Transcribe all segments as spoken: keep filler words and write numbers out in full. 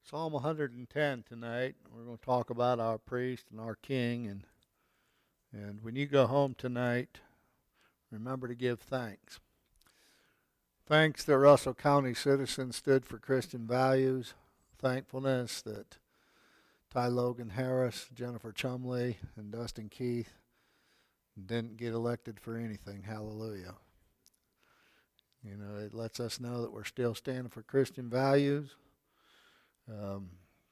Psalm one hundred ten tonight. We're going to talk about our priest and our king. And, and when you go home tonight, remember to give thanks. Thanks that Russell County citizens stood for Christian values. Thankfulness that Ty Logan Harris, Jennifer Chumley, and Dustin Keith didn't get elected for anything. Hallelujah. You know, it lets us know that we're still standing for Christian values. Um,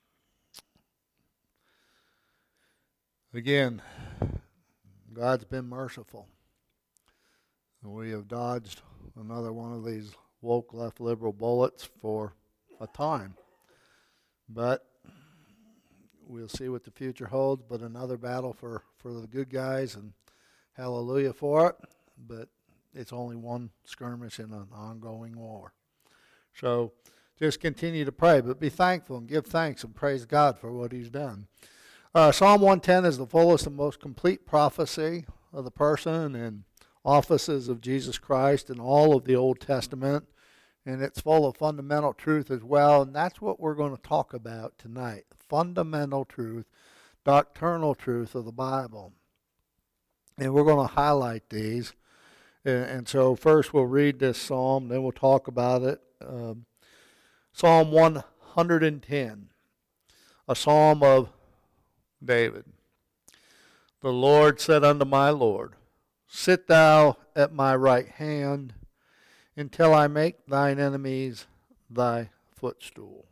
again, God's been merciful. We have dodged another one of these woke left liberal bullets for a time. But we'll see what the future holds. But another battle for, for the good guys, and hallelujah for it. But it's only one skirmish in an ongoing war. So just continue to pray, but be thankful and give thanks and praise God for what he's done. Uh, Psalm one ten is the fullest and most complete prophecy of the person and offices of Jesus Christ in all of the Old Testament, and it's full of fundamental truth as well, and that's what we're going to talk about tonight. Fundamental truth, doctrinal truth of the Bible. And we're going to highlight these. And, and so first we'll read this psalm, then we'll talk about it. Um, Psalm one hundred ten, a psalm of David. The Lord said unto my Lord, sit thou at my right hand until I make thine enemies thy footstool.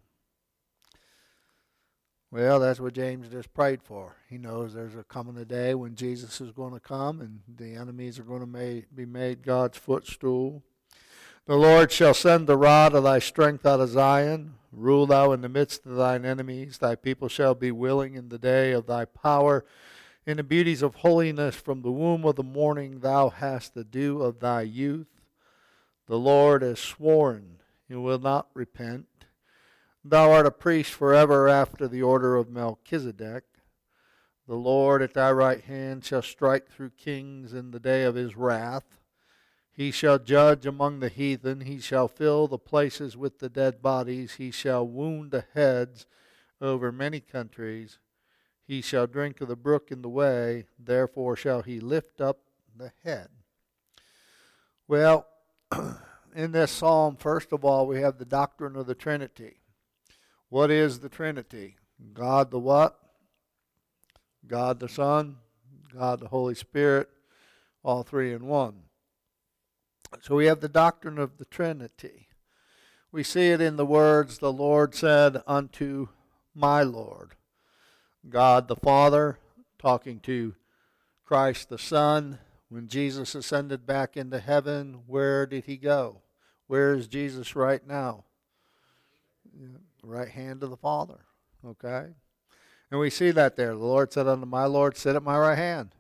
Well, that's what James just prayed for. He knows there's a coming a day when Jesus is going to come and the enemies are going to ma- be made God's footstool. The Lord shall send the rod of thy strength out of Zion. Rule thou in the midst of thine enemies. Thy people shall be willing in the day of thy power. In the beauties of holiness from the womb of the morning thou hast the dew of thy youth. The Lord has sworn, he will not repent. Thou art a priest forever after the order of Melchizedek. The Lord at thy right hand shall strike through kings in the day of his wrath. He shall judge among the heathen. He shall fill the places with the dead bodies. He shall wound the heads over many countries. He shall drink of the brook in the way. Therefore shall he lift up the head. Well, in this psalm, first of all, we have the doctrine of the Trinity. What is the Trinity? God the what? God the Son, God the Holy Spirit, all three in one. So we have the doctrine of the Trinity. We see it in the words, the Lord said unto my Lord. God the Father talking to Christ the Son. When Jesus ascended back into heaven, where did he go? Where is Jesus right now? Right hand of the Father. Okay? And we see that there. The Lord said unto my Lord, sit at my right hand.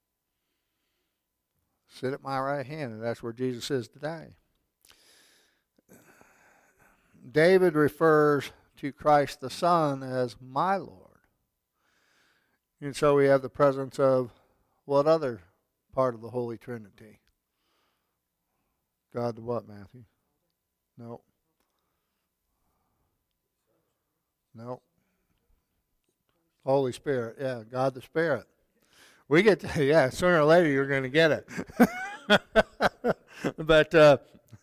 Sit at my right hand, and that's where Jesus is today. David refers to Christ the Son as my Lord. And so we have the presence of what other part of the Holy Trinity? God the what, Matthew? No. No. Holy Spirit, yeah, God the Spirit. We get to, yeah, sooner or later you're going to get it. But uh,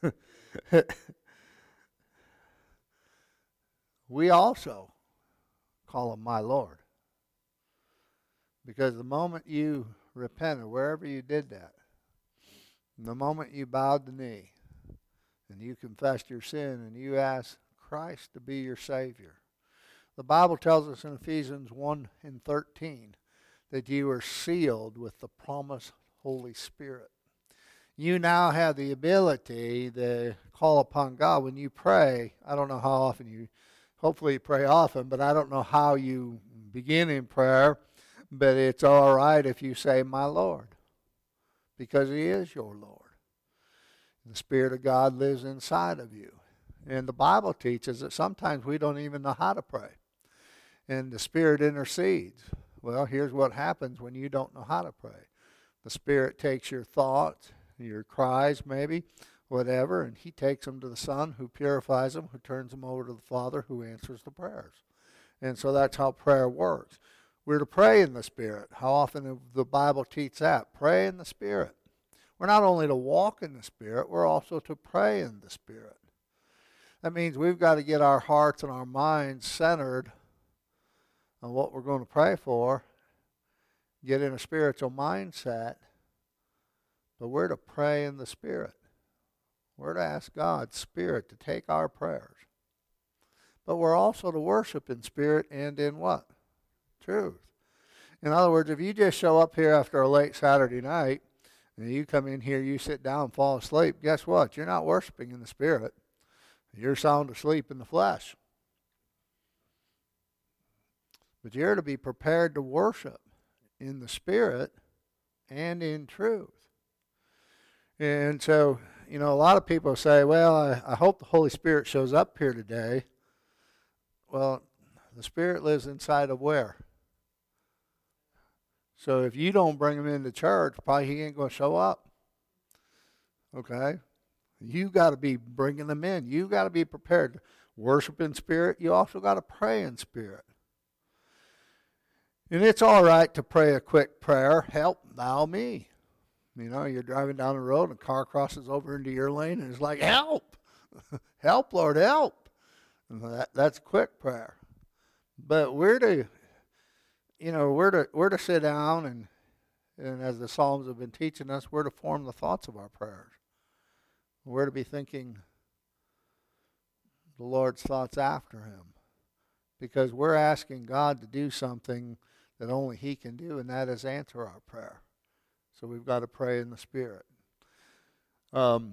we also call him my Lord. Because the moment you repented, wherever you did that, the moment you bowed the knee and you confessed your sin and you asked Christ to be your Savior, the Bible tells us in Ephesians one and thirteen that you are sealed with the promised Holy Spirit. You now have the ability to call upon God when you pray. I don't know how often you, hopefully you pray often, but I don't know how you begin in prayer, but it's all right if you say, my Lord, because he is your Lord. The Spirit of God lives inside of you. And the Bible teaches that sometimes we don't even know how to pray. And the Spirit intercedes. Well, here's what happens when you don't know how to pray. The Spirit takes your thoughts, your cries maybe, whatever, and he takes them to the Son, who purifies them, who turns them over to the Father, who answers the prayers. And so that's how prayer works. We're to pray in the Spirit. How often does the Bible teach that? Pray in the Spirit. We're not only to walk in the Spirit, we're also to pray in the Spirit. That means we've got to get our hearts and our minds centered on what we're going to pray for, get in a spiritual mindset, but we're to pray in the Spirit. We're to ask God's Spirit to take our prayers. But we're also to worship in spirit and in what? Truth. In other words, if you just show up here after a late Saturday night, and you come in here, you sit down and fall asleep, guess what? You're not worshiping in the Spirit. You're sound asleep in the flesh. But you're to be prepared to worship in the Spirit and in truth. And so, you know, a lot of people say, well, I, I hope the Holy Spirit shows up here today. Well, the Spirit lives inside of where? So if you don't bring him into church, probably he ain't going to show up. Okay? You got to be bringing them in. You got to be prepared to worship in spirit. You also got to pray in spirit. And it's all right to pray a quick prayer, help thou me. You know, you're driving down the road and a car crosses over into your lane and it's like, help! Help, Lord, help! And that, that's a quick prayer. But we're to, you know, we're to, we're to sit down and, and as the Psalms have been teaching us, we're to form the thoughts of our prayers. We're to be thinking the Lord's thoughts after him. Because we're asking God to do something that only he can do, and that is answer our prayer. So we've got to pray in the Spirit. Um,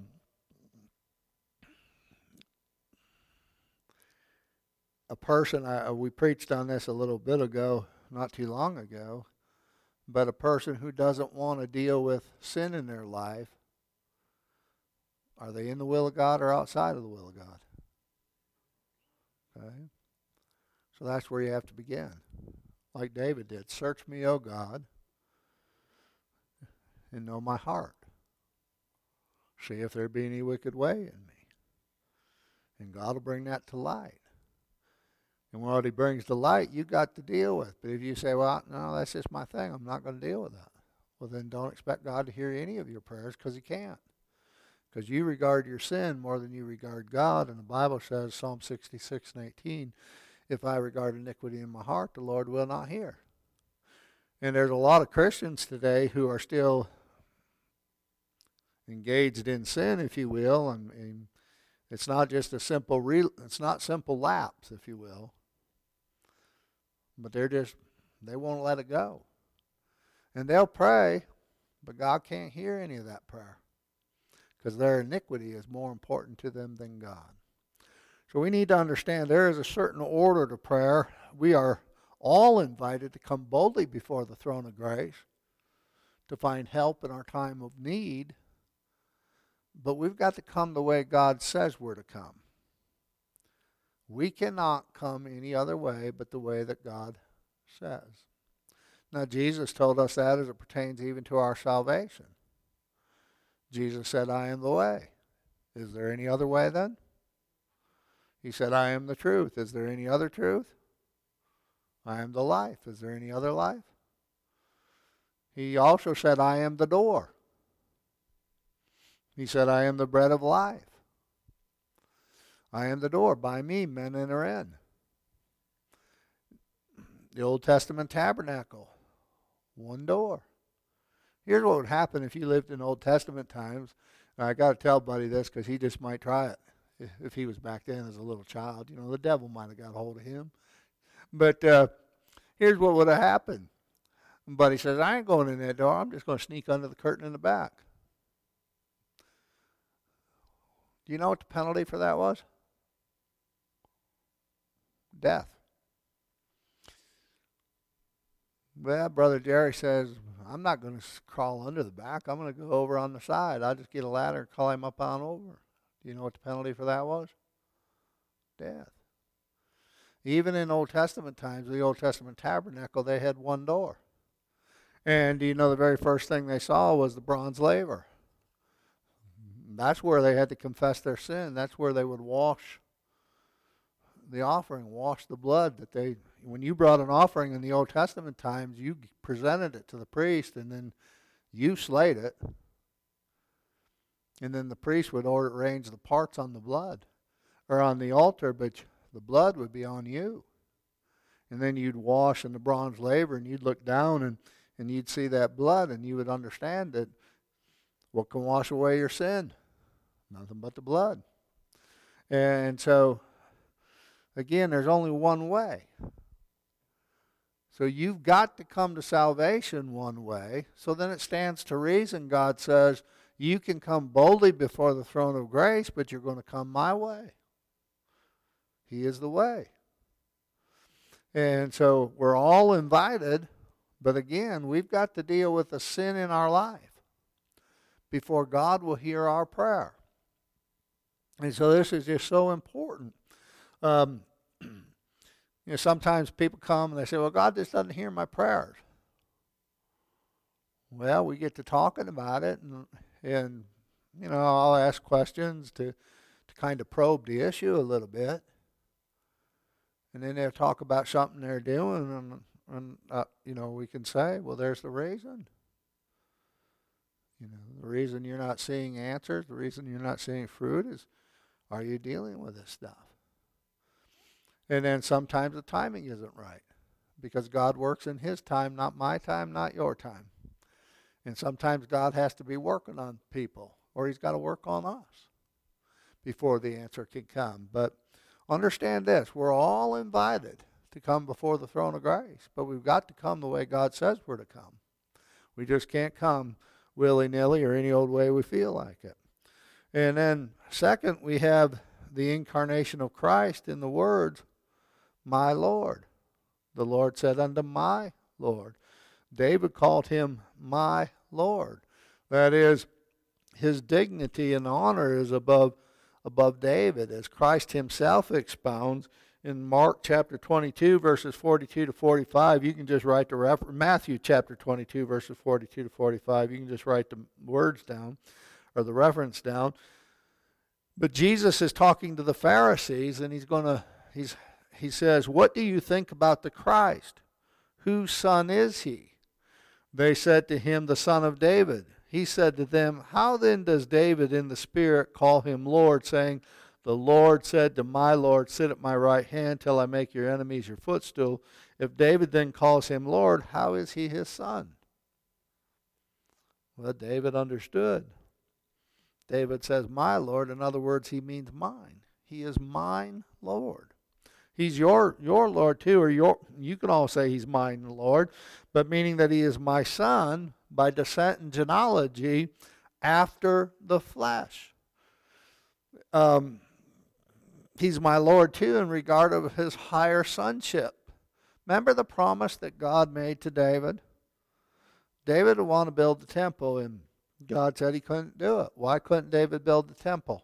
a person, I, we preached on this a little bit ago, not too long ago, but a person who doesn't want to deal with sin in their life, are they in the will of God or outside of the will of God? Okay. So that's where you have to begin. Like David did. Search me, O God, and know my heart. See if there be any wicked way in me. And God will bring that to light. And what he brings to light, you got to deal with. But if you say, well, no, that's just my thing, I'm not going to deal with that. Well, then don't expect God to hear any of your prayers because he can't. Because you regard your sin more than you regard God. And the Bible says, Psalm sixty-six and eighteen, if I regard iniquity in my heart, the Lord will not hear. And there's a lot of Christians today who are still engaged in sin, if you will. And, and it's not just a simple, re, it's not simple lapse, if you will. But they're just, they won't let it go. And they'll pray, but God can't hear any of that prayer. Because their iniquity is more important to them than God. So we need to understand there is a certain order to prayer. We are all invited to come boldly before the throne of grace to find help in our time of need. But we've got to come the way God says we're to come. We cannot come any other way but the way that God says. Now, Jesus told us that as it pertains even to our salvation. Jesus said, I am the way. Is there any other way then? He said, I am the truth. Is there any other truth? I am the life. Is there any other life? He also said, I am the door. He said, I am the bread of life. I am the door. By me, men enter in. The Old Testament tabernacle, one door. Here's what would happen if you lived in Old Testament times. I got to tell Buddy this because he just might try it if he was back then as a little child. You know, the devil might have got a hold of him. But uh, here's what would have happened. Buddy says, I ain't going in that door. I'm just going to sneak under the curtain in the back. Do you know what the penalty for that was? Death. Well, Brother Jerry says, I'm not going to crawl under the back. I'm going to go over on the side. I'll just get a ladder and climb up on over. Do you know what the penalty for that was? Death. Even in Old Testament times, the Old Testament tabernacle, they had one door. And you know the very first thing they saw was the bronze laver. That's where they had to confess their sin. That's where they would wash the offering, wash the blood that they, when you brought an offering in the Old Testament times, you presented it to the priest and then you slayed it. And then the priest would order arrange the parts on the blood or on the altar, but the blood would be on you. And then you'd wash in the bronze laver and you'd look down and, and you'd see that blood and you would understand that what can wash away your sin? Nothing but the blood. And so, again, there's only one way. So you've got to come to salvation one way. So then it stands to reason, God says, you can come boldly before the throne of grace, but you're going to come my way. He is the way. And so we're all invited, but again, we've got to deal with the sin in our life before God will hear our prayer. And so this is just so important. Um, you know, sometimes people come and they say, well, God just doesn't hear my prayers. Well, we get to talking about it, and, and you know, I'll ask questions to, to kind of probe the issue a little bit. And then they'll talk about something they're doing, and, and uh, you know, we can say, well, there's the reason. You know, the reason you're not seeing answers, the reason you're not seeing fruit is, are you dealing with this stuff? And then sometimes the timing isn't right, because God works in His time, not my time, not your time. And sometimes God has to be working on people, or He's got to work on us before the answer can come. But understand this, we're all invited to come before the throne of grace, but we've got to come the way God says we're to come. We just can't come willy-nilly or any old way we feel like it. And then second, we have the incarnation of Christ in the words, my Lord. The Lord said unto my Lord. David called Him my Lord. That is, his dignity and honor is above above David, as Christ Himself expounds in Mark chapter twenty-two, verses forty-two to forty-five. You can just write the refer- Matthew chapter twenty-two, verses forty-two to forty-five. You can just write the words down or the reference down. But Jesus is talking to the Pharisees, and he's going to he's he says, "What do you think about the Christ? Whose son is he?" They said to him, "The son of David." He said to them, "How then does David in the Spirit call him Lord, saying, the Lord said to my Lord, sit at my right hand till I make your enemies your footstool? If David then calls him Lord, how is he his son?" Well, David understood. David says, my Lord. In other words, he means mine. He is mine Lord. He's your your Lord too, or your you can all say He's mine Lord, but meaning that He is my son by descent and genealogy after the flesh. Um, he's my Lord too in regard of His higher sonship. Remember the promise that God made to David? David would want to build the temple, and God said He couldn't do it. Why couldn't David build the temple?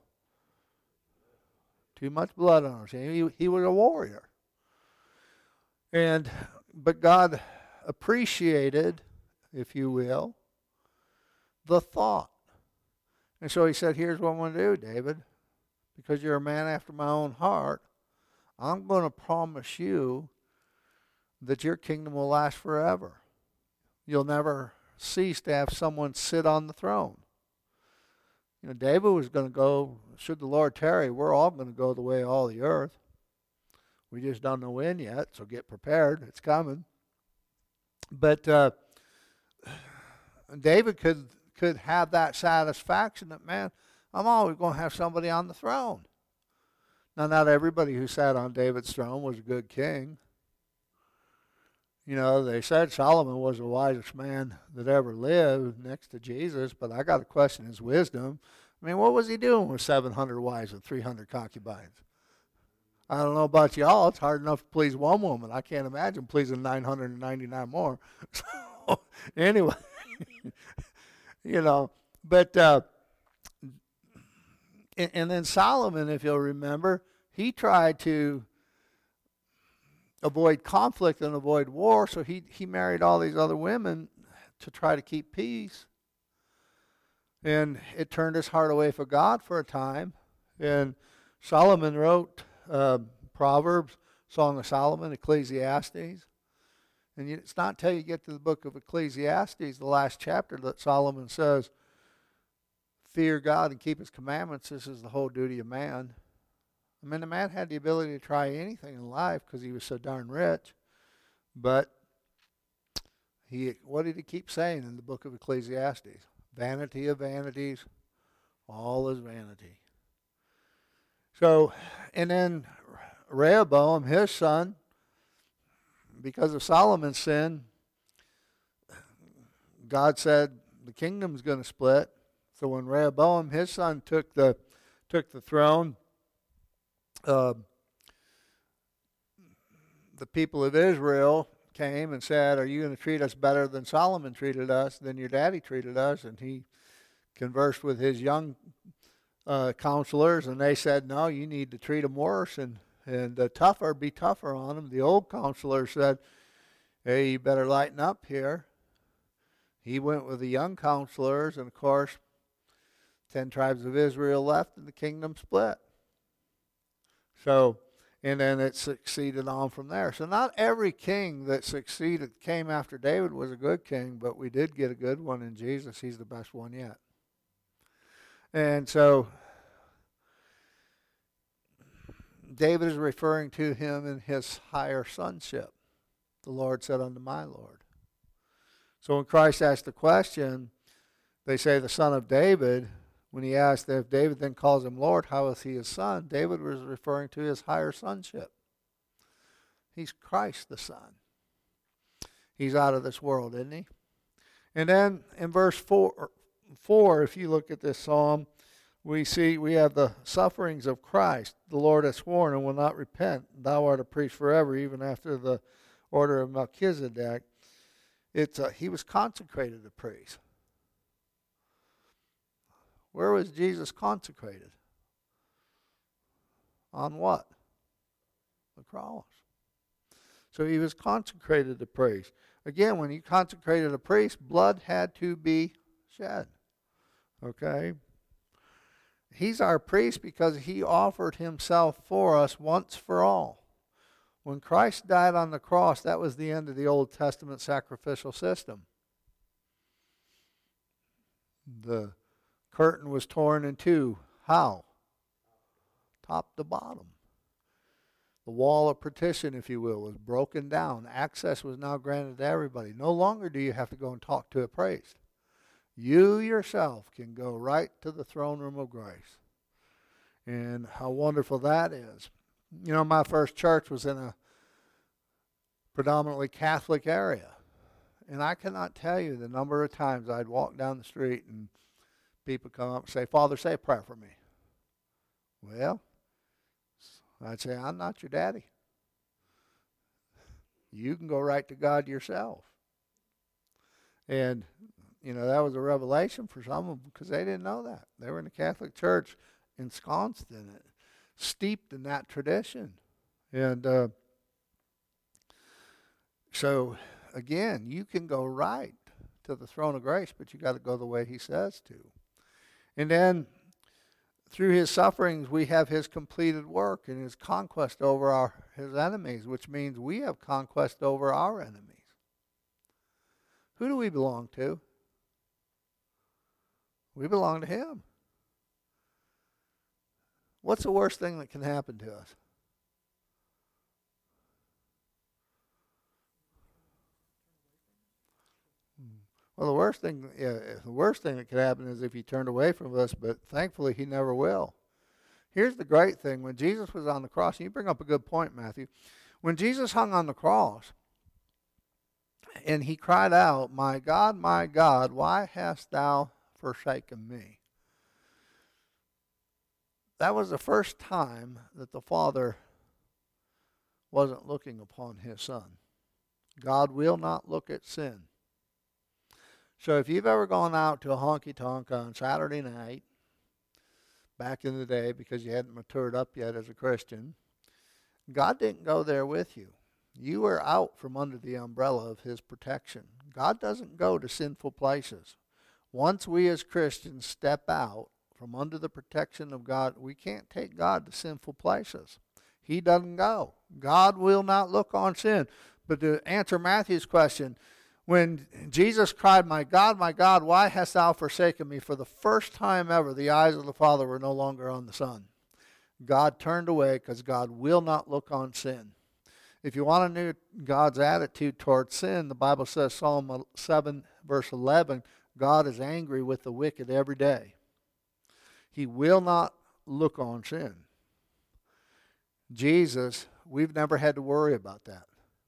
Too much blood on him. He, he was a warrior. And but God appreciated, if you will, the thought. And so He said, here's what I'm going to do, David. Because you're a man after my own heart, I'm going to promise you that your kingdom will last forever. You'll never cease to have someone sit on the throne. You know, David was going to go, should the Lord tarry, we're all going to go the way of all the earth. We just don't know when yet, so get prepared. It's coming. But uh, David could could have that satisfaction that, man, I'm always going to have somebody on the throne. Now, not everybody who sat on David's throne was a good king. You know, they said Solomon was the wisest man that ever lived next to Jesus, but I got to question his wisdom. I mean, what was he doing with seven hundred wives and three hundred concubines? I don't know about y'all. It's hard enough to please one woman. I can't imagine pleasing nine hundred ninety-nine more. So, anyway, you know, but, uh, and, and then Solomon, if you'll remember, he tried to avoid conflict and avoid war, so he, he married all these other women to try to keep peace. And it turned his heart away from God for a time. And Solomon wrote uh, Proverbs, Song of Solomon, Ecclesiastes. And it's not until you get to the book of Ecclesiastes, the last chapter, that Solomon says, fear God and keep his commandments. This is the whole duty of man. I mean, the man had the ability to try anything in life because he was so darn rich. But he, what did he keep saying in the book of Ecclesiastes? Vanity of vanities, all is vanity. So, and then Rehoboam, his son, because of Solomon's sin, God said the kingdom's going to split. So when Rehoboam, his son, took the took the throne, uh, the people of Israel came and said, "Are you going to treat us better than Solomon treated us, than your daddy treated us?" And he conversed with his young uh, counselors, and they said, "No, you need to treat them worse and and uh, tougher, be tougher on them." The old counselor said, "Hey, you better lighten up here." He went with the young counselors, and of course, ten tribes of Israel left, and the kingdom split. So, and then it succeeded on from there. So not every king that succeeded, came after David, was a good king, but we did get a good one in Jesus. He's the best one yet. And so David is referring to him in his higher sonship. The Lord said unto my Lord. So when Christ asked the question, they say the son of David. When he asked if David then calls him Lord, how is he his son? David was referring to his higher sonship. He's Christ the Son. He's out of this world, isn't he? And then in verse four, four, if you look at this psalm, we see we have the sufferings of Christ. The Lord has sworn and will not repent. Thou art a priest forever, even after the order of Melchizedek. It's a, he was consecrated a priest. Where was Jesus consecrated? On what? The cross. So he was consecrated a priest. Again, when you consecrated a priest, blood had to be shed. Okay? He's our priest because he offered himself for us once for all. When Christ died on the cross, that was the end of the Old Testament sacrificial system. The curtain was torn in two. How? Top to bottom. The wall of partition, if you will, was broken down. Access was now granted to everybody. No longer do you have to go and talk to a priest. You yourself can go right to the throne room of grace. And how wonderful that is. You know, my first church was in a predominantly Catholic area. And I cannot tell you the number of times I'd walk down the street and people come up and say, "Father, say a prayer for me." Well, I'd say, "I'm not your daddy. You can go right to God yourself." And, you know, that was a revelation for some of them because they didn't know that. They were in the Catholic Church, ensconced in it, steeped in that tradition. And uh, so, again, you can go right to the throne of grace, but you got to go the way he says to. And then through his sufferings, we have his completed work and his conquest over our his enemies, which means we have conquest over our enemies. Who do we belong to? We belong to him. What's the worst thing that can happen to us? Well, the worst thing, yeah, the worst thing that could happen is if he turned away from us, but thankfully he never will. Here's the great thing. When Jesus was on the cross, and you bring up a good point, Matthew. When Jesus hung on the cross, and he cried out, "My God, my God, why hast thou forsaken me?" That was the first time that the Father wasn't looking upon his Son. God will not look at sin. So if you've ever gone out to a honky-tonk on Saturday night, back in the day because you hadn't matured up yet as a Christian, God didn't go there with you. You were out from under the umbrella of his protection. God doesn't go to sinful places. Once we as Christians step out from under the protection of God, we can't take God to sinful places. He doesn't go. God will not look on sin. But to answer Matthew's question, when Jesus cried, "My God, my God, why hast thou forsaken me?" for the first time ever, the eyes of the Father were no longer on the Son. God turned away because God will not look on sin. If you want to know God's attitude towards sin, the Bible says, Psalm seven, verse eleven, God is angry with the wicked every day. He will not look on sin. Jesus, we've never had to worry about that.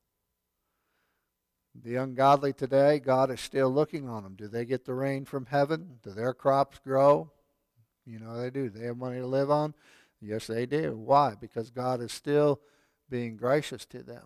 The ungodly today, God is still looking on them. Do they get the rain from heaven? Do their crops grow? You know they do. They have money to live on? Yes, they do. Why? Because God is still being gracious to them.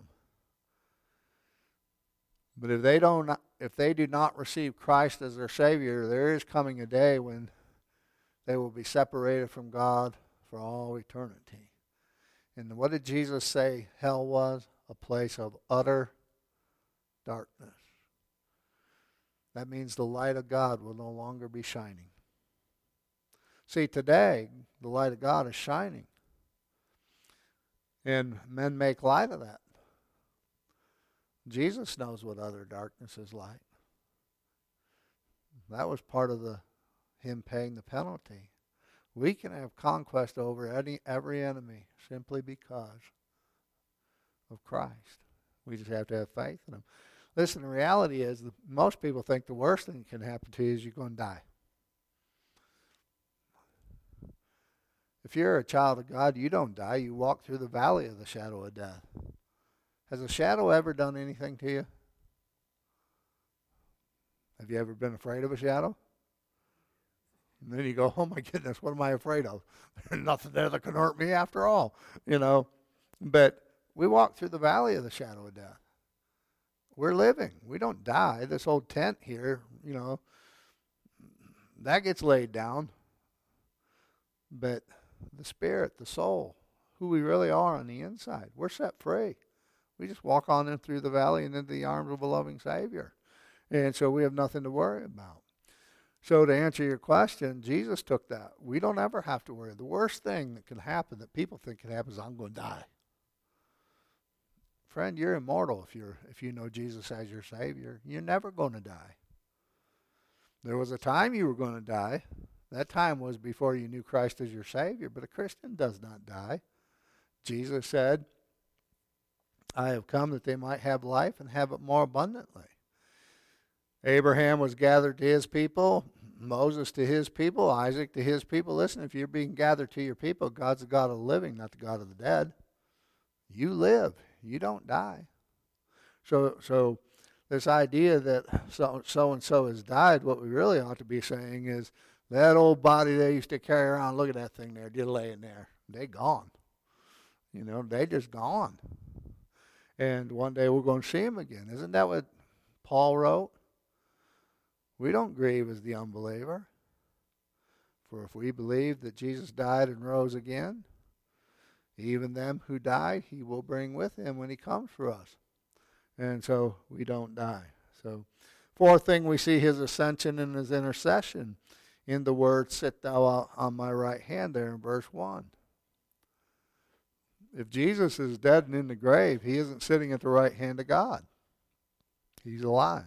But if they don't, if they do not receive Christ as their Savior, there is coming a day when they will be separated from God for all eternity. And what did Jesus say hell was? A place of utter darkness. That means the light of God will no longer be shining. See, today, the light of God is shining. And men make light of that. Jesus knows what utter darkness is like. That was part of the him paying the penalty. We can have conquest over any every enemy simply because of Christ. We just have to have faith in him. Listen, the reality is that most people think the worst thing that can happen to you is you're going to die. If you're a child of God, you don't die. You walk through the valley of the shadow of death. Has a shadow ever done anything to you? Have you ever been afraid of a shadow? And then you go, oh my goodness, what am I afraid of? There's nothing there that can hurt me after all, you know. But we walk through the valley of the shadow of death. We're living. We don't die. This old tent here, you know, that gets laid down. But the spirit, the soul, who we really are on the inside, we're set free. We just walk on in through the valley and into the arms of a loving Savior. And so we have nothing to worry about. So to answer your question, Jesus took that. We don't ever have to worry. The worst thing that can happen that people think can happen is I'm going to die. Friend, you're immortal if you're if you know Jesus as your Savior. You're never going to die. There was a time you were going to die. That time was before you knew Christ as your Savior. But a Christian does not die. Jesus said, I have come that they might have life and have it more abundantly. Abraham was gathered to his people, Moses to his people, Isaac to his people. Listen, if you're being gathered to your people, God's the God of the living, not the God of the dead. You live. You don't die. So so this idea that so, so-and-so has died, what we really ought to be saying is that old body they used to carry around, look at that thing there, just laying there. They gone. You know, they just gone. And one day we're going to see him again. Isn't that what Paul wrote? We don't grieve as the unbeliever. For if we believe that Jesus died and rose again, even them who died, he will bring with him when he comes for us. And so we don't die. So fourth thing, we see his ascension and his intercession in the word, sit thou on my right hand there in verse one. If Jesus is dead and in the grave, he isn't sitting at the right hand of God. He's alive.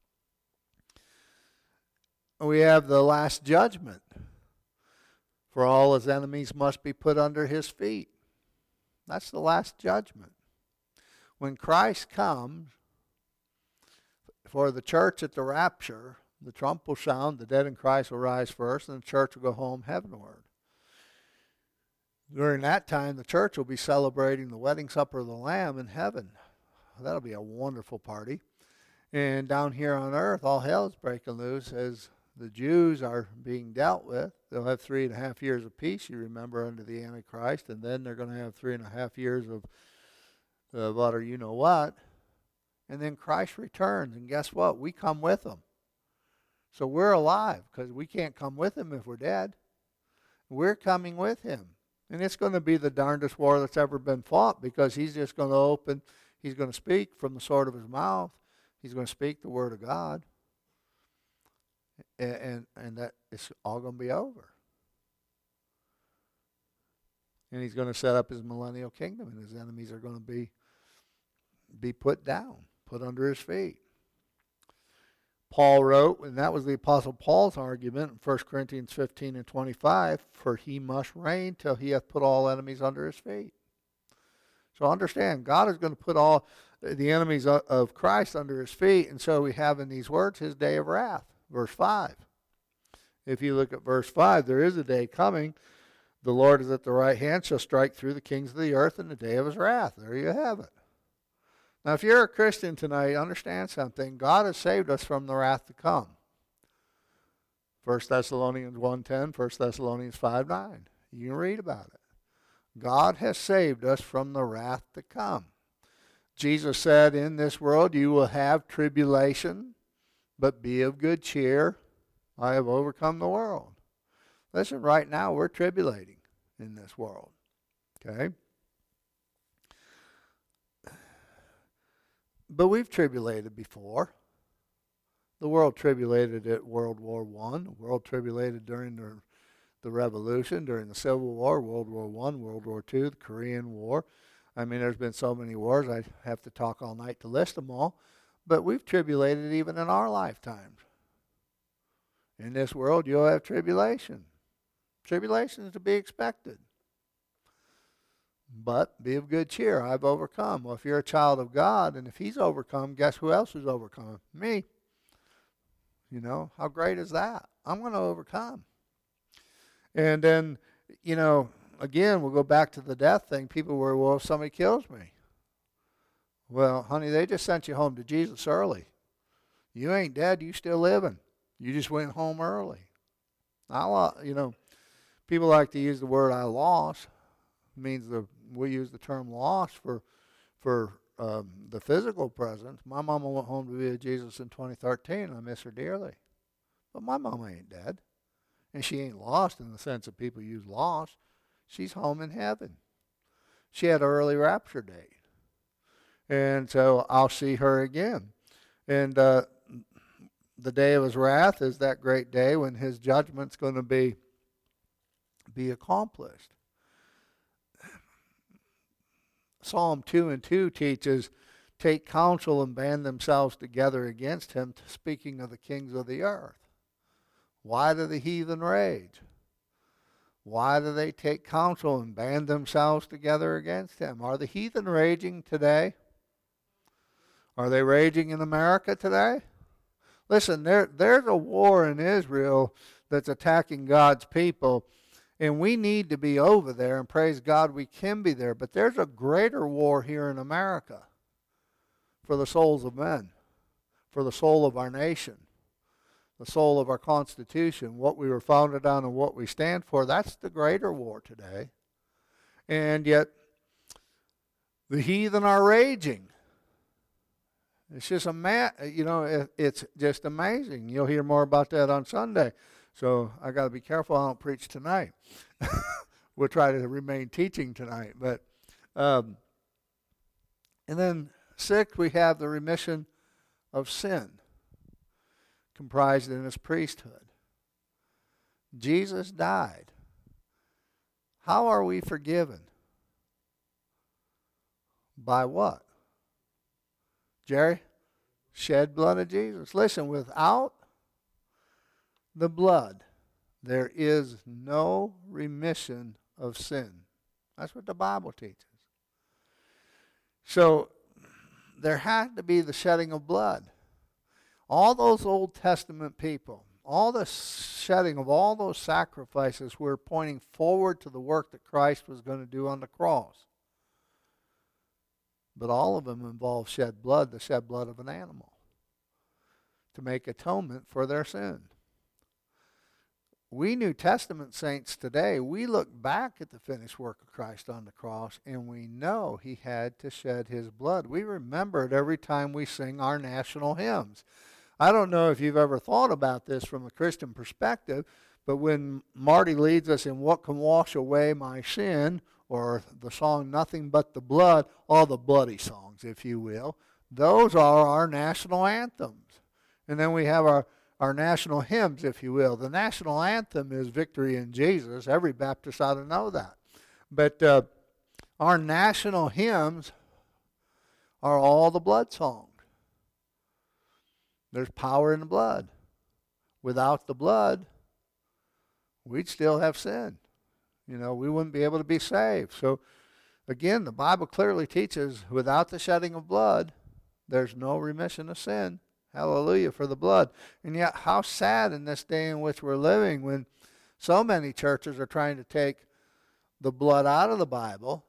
We have the last judgment. For all his enemies must be put under his feet. That's the last judgment. When Christ comes for the church at the rapture, the trump will sound, the dead in Christ will rise first, and the church will go home heavenward. During that time, the church will be celebrating the wedding supper of the Lamb in heaven. That'll be a wonderful party. And down here on earth, all hell is breaking loose as the Jews are being dealt with. They'll have three and a half years of peace, you remember, under the Antichrist, and then they're going to have three and a half years of, of utter you-know-what. And then Christ returns, and guess what? We come with him. So we're alive, because we can't come with him if we're dead. We're coming with him. And it's going to be the darndest war that's ever been fought, because he's just going to open, he's going to speak from the sword of his mouth. He's going to speak the word of God. and, and, and that it's all going to be over. And he's going to set up his millennial kingdom, and his enemies are going to be be put down, put under his feet. Paul wrote, and that was the Apostle Paul's argument in First Corinthians fifteen and twenty-five, for he must reign till he hath put all enemies under his feet. So understand, God is going to put all the enemies of Christ under his feet, and so we have in these words his day of wrath, verse five. If you look at verse five, there is a day coming, the Lord is at the right hand, shall strike through the kings of the earth in the day of his wrath. There you have it. Now, if you're a Christian tonight, understand something. God has saved us from the wrath to come. First Thessalonians one ten, First Thessalonians five nine. You can read about it. God has saved us from the wrath to come. Jesus said, in this world you will have tribulation, but be of good cheer. I have overcome the world. Listen, right now we're tribulating in this world. Okay? But we've tribulated before. The world tribulated at World War One. The world tribulated during the, the Revolution, during the Civil War, World War One, World War Two, the Korean War. I mean, there's been so many wars, I have to talk all night to list them all. But we've tribulated even in our lifetimes. In this world, you'll have tribulation. Tribulation is to be expected. But be of good cheer. I've overcome. Well, if you're a child of God, and if he's overcome, guess who else is overcome? Me. You know, how great is that? I'm going to overcome. And then, you know, again, we'll go back to the death thing. People were, well, if somebody kills me. Well, honey, they just sent you home to Jesus early. You ain't dead. You still living. You just went home early. I, you know, people like to use the word I lost. It means the we use the term lost for for um, the physical presence. My mama went home to be with Jesus in twenty thirteen. I miss her dearly. But my mama ain't dead. And she ain't lost in the sense that people use lost. She's home in heaven. She had an early rapture date. And so I'll see her again. And uh, the day of his wrath is that great day when his judgment's going to be, be accomplished. Psalm two and two teaches, take counsel and band themselves together against him, speaking of the kings of the earth. Why do the heathen rage? Why do they take counsel and band themselves together against him? Are the heathen raging today? Are they raging in America today? Listen, there, there's a war in Israel that's attacking God's people, and we need to be over there, and praise God we can be there. But there's a greater war here in America for the souls of men, for the soul of our nation, the soul of our Constitution, what we were founded on and what we stand for. That's the greater war today. And yet, the heathen are raging. It's just a ma- you know, it, it's just amazing. You'll hear more about that on Sunday. So I got to be careful I don't preach tonight. We'll try to remain teaching tonight. But um, and then sixth, we have the remission of sin, comprised in his priesthood. Jesus died. How are we forgiven? By what? Jerry? Shed blood of Jesus. Listen, without the blood, there is no remission of sin. That's what the Bible teaches. So, there had to be the shedding of blood. All those Old Testament people, all the shedding of all those sacrifices were pointing forward to the work that Christ was going to do on the cross. But all of them involve shed blood, the shed blood of an animal, to make atonement for their sin. We New Testament saints today, we look back at the finished work of Christ on the cross, and we know he had to shed his blood. We remember it every time we sing our national hymns. I don't know if you've ever thought about this from a Christian perspective, but when Marty leads us in What Can Wash Away My Sin, or the song Nothing But the Blood, all the bloody songs, if you will, those are our national anthems. And then we have our, our national hymns, if you will. The national anthem is Victory in Jesus. Every Baptist ought to know that. But uh, our national hymns are all the blood songs. There's power in the blood. Without the blood, we'd still have sin. You know, we wouldn't be able to be saved. So, again, the Bible clearly teaches without the shedding of blood, there's no remission of sin. Hallelujah for the blood. And yet, how sad in this day in which we're living when so many churches are trying to take the blood out of the Bible.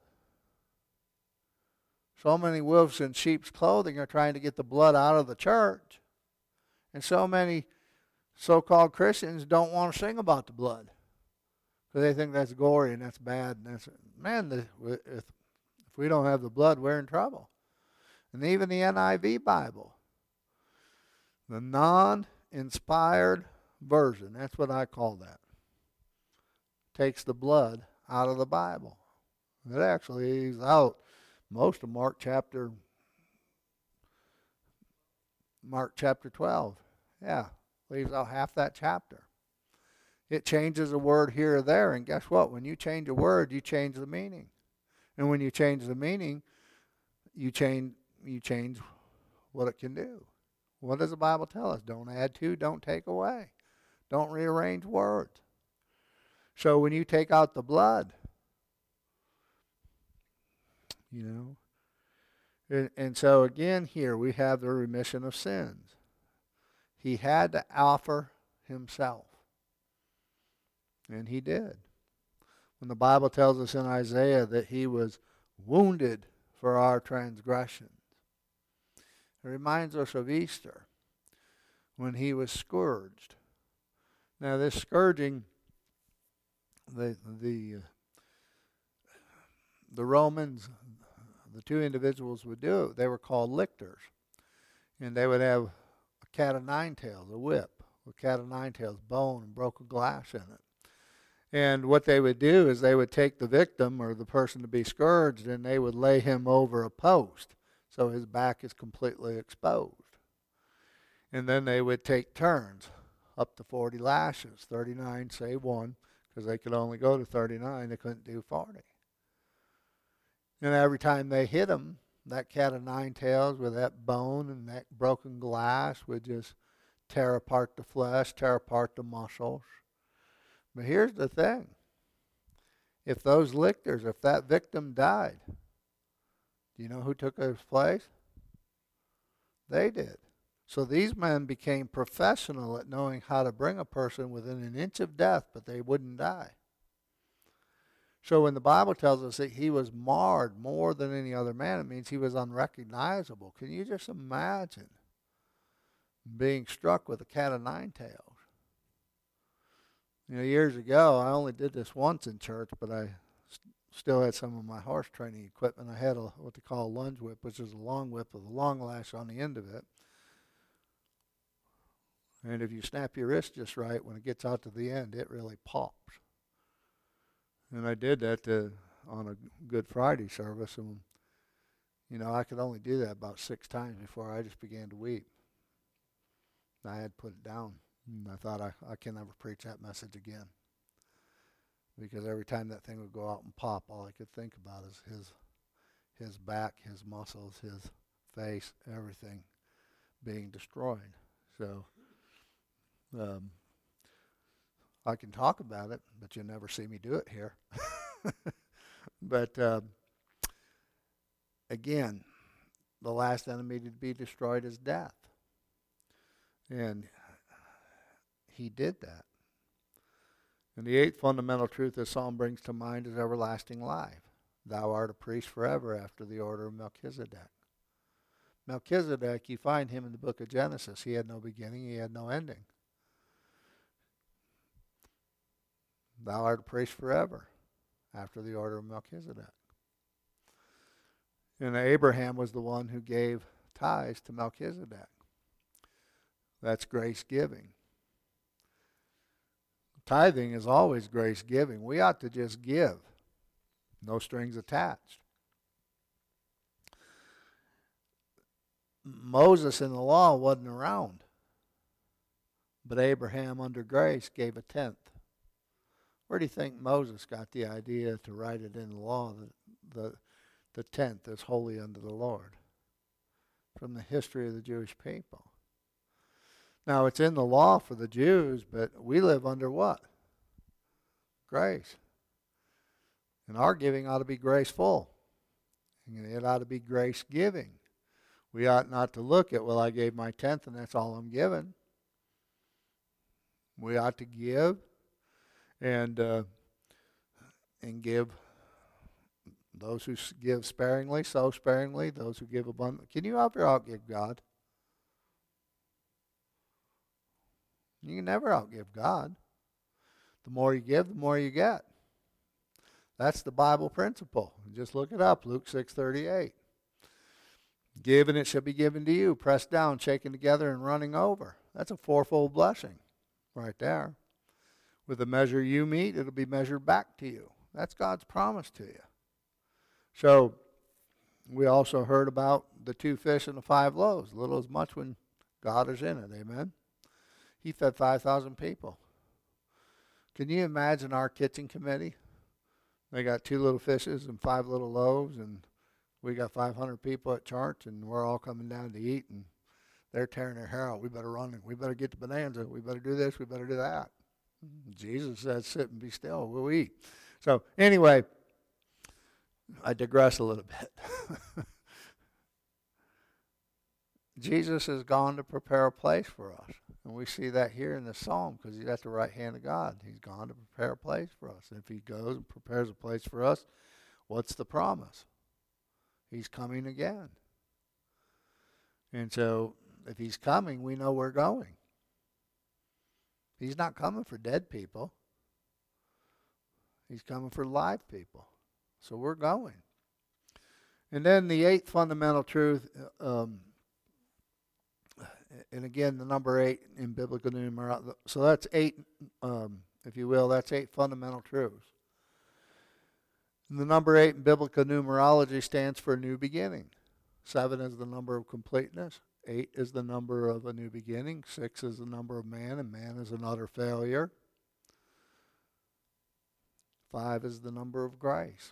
So many wolves in sheep's clothing are trying to get the blood out of the church. And so many so-called Christians don't want to sing about the blood. Because they think that's gory and that's bad. And that's, man, the, if, if we don't have the blood, we're in trouble. And even the N I V Bible, the non-inspired version, that's what I call that, takes the blood out of the Bible. It actually is out most of Mark chapter Mark chapter twelve. Yeah, leaves out half that chapter. It changes a word here or there, and guess what? When you change a word, you change the meaning. And when you change the meaning, you change you change what it can do. What does the Bible tell us? Don't add to, don't take away. Don't rearrange words. So when you take out the blood, you know, and, and so again here we have the remission of sins. He had to offer himself. And he did. When the Bible tells us in Isaiah that he was wounded for our transgressions, it reminds us of Easter when he was scourged. Now this scourging, the the the Romans, the two individuals would do it. They were called lictors, and they would have a cat of nine tails, a whip with cat of nine tails, bone and broken glass in it. And what they would do is they would take the victim or the person to be scourged, and they would lay him over a post so his back is completely exposed. And then they would take turns, up to forty lashes, thirty-nine save one, because they could only go to thirty-nine, they couldn't do forty. And every time they hit him, that cat of nine tails with that bone and that broken glass would just tear apart the flesh, tear apart the muscles. But here's the thing. If those lictors, if that victim died, do you know who took his place? They did. So these men became professional at knowing how to bring a person within an inch of death, but they wouldn't die. So when the Bible tells us that he was marred more than any other man, it means he was unrecognizable. Can you just imagine being struck with a cat of nine tails? You know, years ago, I only did this once in church, but I st- still had some of my horse training equipment. I had a, what they call a lunge whip, which is a long whip with a long lash on the end of it. And if you snap your wrist just right, when it gets out to the end, it really pops. And I did that to, on a Good Friday service, and, you know, I could only do that about six times before I just began to weep. I had to put it down. And I thought, I, I can never preach that message again. Because every time that thing would go out and pop, all I could think about is his his back, his muscles, his face, everything being destroyed. So um, I can talk about it, but you'll never see me do it here. But uh, again, the last enemy to be destroyed is death. And he did that. And the eighth fundamental truth this psalm brings to mind is everlasting life. Thou art a priest forever after the order of Melchizedek. Melchizedek, you find him in the book of Genesis. He had no beginning, he had no ending. Thou art a priest forever after the order of Melchizedek. And Abraham was the one who gave tithes to Melchizedek. That's grace giving. Tithing is always grace giving. We ought to just give, no strings attached. Moses in the law wasn't around But Abraham, under grace, gave a tenth. Where do you think Moses got the idea to write it in the law that the, the tenth is holy unto the Lord? From the history of the Jewish people. Now, it's in the law for the Jews, but we live under what? Grace. And our giving ought to be graceful. It ought to be grace-giving. We ought not to look at, well, I gave my tenth and that's all I'm giving. We ought to give and uh, and give. Those who give sparingly, sow sparingly. Those who give abundantly. Can you ever outgive God? You can never outgive God. The more you give, the more you get. That's the Bible principle. Just look it up, Luke six thirty-eight. Give and it shall be given to you, pressed down, shaken together, and running over. That's a fourfold blessing right there. With the measure you meet, it'll be measured back to you. That's God's promise to you. So, we also heard about the two fish and the five loaves. Little as much when God is in it. Amen? He fed five thousand people. Can you imagine our kitchen committee? They got two little fishes and five little loaves, and we got five hundred people at church, and we're all coming down to eat, and they're tearing their hair out. We better run. We better get to Bonanza. We better do this. We better do that. Jesus said, sit and be still. We'll eat. So anyway, I digress a little bit. Jesus has gone to prepare a place for us. And we see that here in the psalm because he's at the right hand of God. He's gone to prepare a place for us. And if he goes and prepares a place for us, what's the promise? He's coming again. And so if he's coming, we know we're going. He's not coming for dead people. He's coming for live people. So we're going. And then the eighth fundamental truth, um, and again, the number eight in biblical numerology. So that's eight, um, if you will, that's eight fundamental truths. And the number eight in biblical numerology stands for a new beginning. Seven is the number of completeness. Eight is the number of a new beginning. Six is the number of man, and man is an utter failure. Five is the number of grace.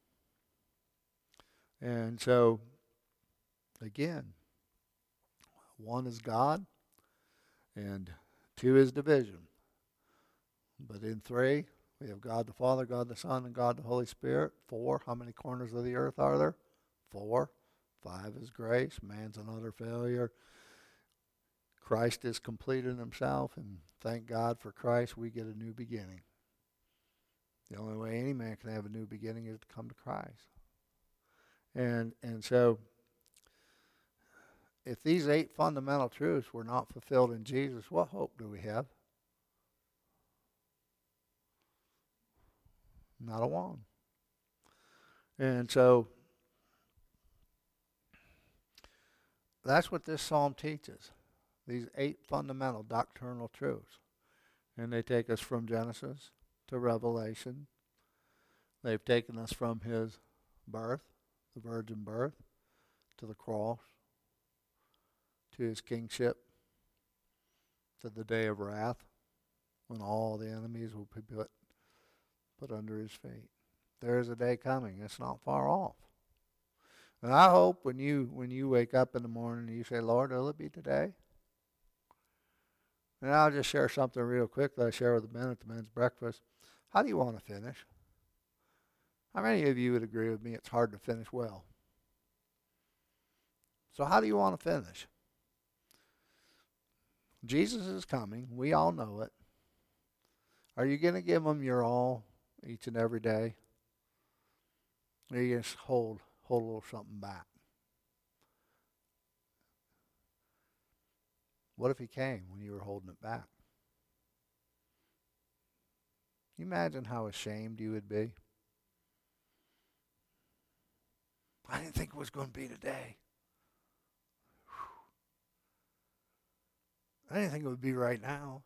And so, again, one is God, and two is division. But in three, we have God the Father, God the Son, and God the Holy Spirit. Four, how many corners of the earth are there? Four. Five is grace. Man's an utter failure. Christ is complete in himself, and thank God for Christ, we get a new beginning. The only way any man can have a new beginning is to come to Christ. And and so, if these eight fundamental truths were not fulfilled in Jesus, what hope do we have? Not a one. And so, that's what this psalm teaches. These eight fundamental doctrinal truths. And they take us from Genesis to Revelation. They've taken us from his birth, the virgin birth, to the cross, to his kingship, to the day of wrath, when all the enemies will be put, put under his feet. There is a day coming. It's not far off. And I hope when you when you wake up in the morning and you say, Lord, will it be today? And I'll just share something real quick that I share with the men at the men's breakfast. How do you want to finish? How many of you would agree with me it's hard to finish well? So how do you want to finish? Jesus is coming. We all know it. Are you going to give him your all each and every day? Or are you going to hold, hold a little something back? What if he came when you were holding it back? Can you imagine how ashamed you would be? I didn't think it was going to be today. I didn't think it would be right now.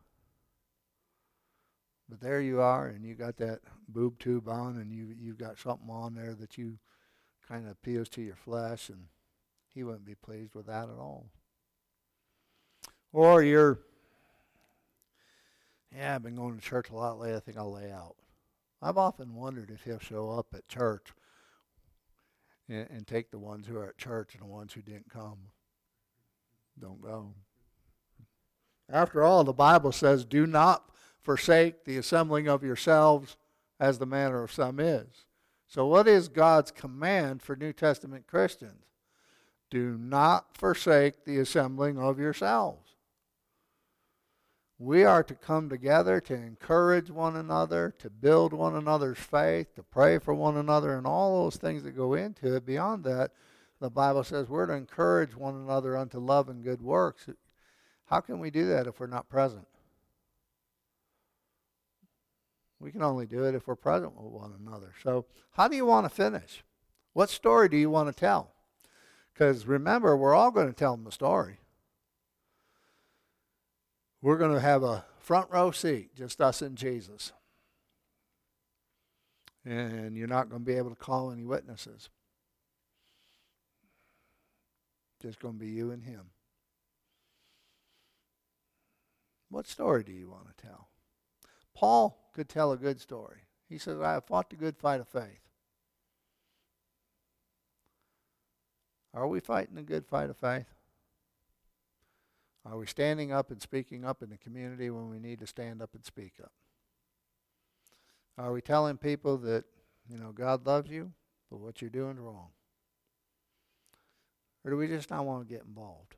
But there you are, and you got that boob tube on, and you you've got something on there that you kind of appeals to your flesh, and he wouldn't be pleased with that at all. Or you're Yeah, I've been going to church a lot lately. I think I'll lay out. I've often wondered if he'll show up at church and, and take the ones who are at church and the ones who didn't come don't go. After all, the Bible says, do not forsake the assembling of yourselves as the manner of some is. So what is God's command for New Testament Christians? Do not forsake the assembling of yourselves. We are to come together to encourage one another, to build one another's faith, to pray for one another, and all those things that go into it. Beyond that, the Bible says we're to encourage one another unto love and good works. How can we do that if we're not present? We can only do it if we're present with one another. So how do you want to finish? What story do you want to tell? Because remember, we're all going to tell them the story. We're going to have a front row seat, just us and Jesus. And you're not going to be able to call any witnesses. Just going to be you and him. What story do you want to tell? Paul could tell a good story. He says, I have fought the good fight of faith. Are we fighting the good fight of faith? Are we standing up and speaking up in the community when we need to stand up and speak up? Are we telling people that, you know, God loves you, but what you're doing is wrong? Or do we just not want to get involved?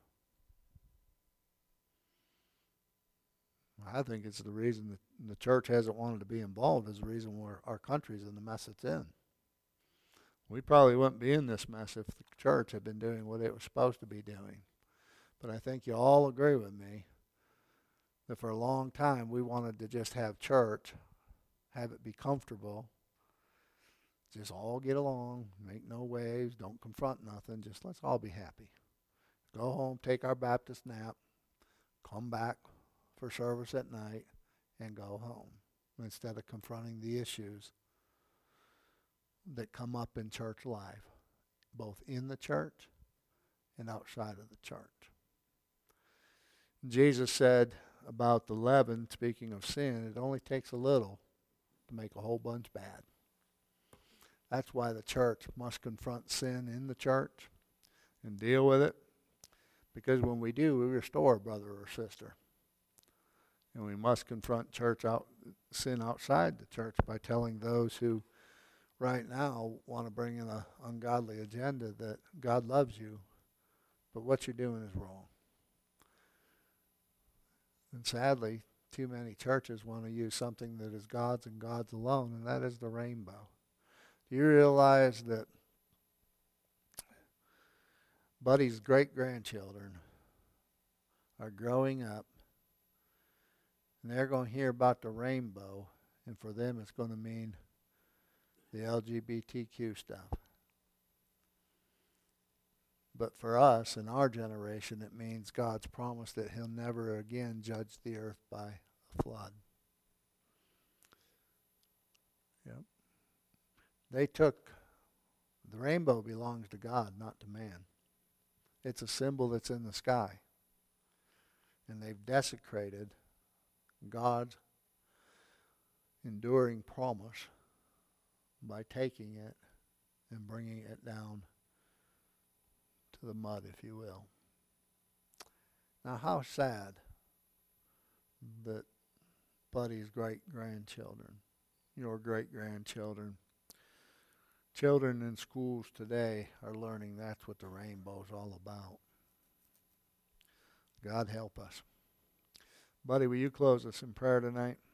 I think it's the reason that the church hasn't wanted to be involved is the reason where our country's in the mess it's in. We probably wouldn't be in this mess if the church had been doing what it was supposed to be doing. But I think you all agree with me that for a long time we wanted to just have church, have it be comfortable, just all get along, make no waves, don't confront nothing, just let's all be happy. Go home, take our Baptist nap, come back for service at night, and go home instead of confronting the issues that come up in church life, both in the church and outside of the church. Jesus said about the leaven, speaking of sin, it only takes a little to make a whole bunch bad. That's why the church must confront sin in the church and deal with it. Because when we do, we restore a brother or sister. And we must confront church out, sin outside the church by telling those who right now want to bring in an ungodly agenda that God loves you, but what you're doing is wrong. And sadly, too many churches want to use something that is God's and God's alone, and that is the rainbow. Do you realize that Buddy's great-grandchildren are growing up, and they're going to hear about the rainbow, and for them it's going to mean the L G B T Q stuff. But for us, in our generation, it means God's promise that he'll never again judge the earth by a flood. Yep. They took, the rainbow belongs to God, not to man. It's a symbol that's in the sky. And they've desecrated God's enduring promise by taking it and bringing it down to the mud, if you will. Now, how sad that Buddy's great-grandchildren, your great-grandchildren, children in schools today are learning that's what the rainbow's all about. God help us. Buddy, will you close us in prayer tonight?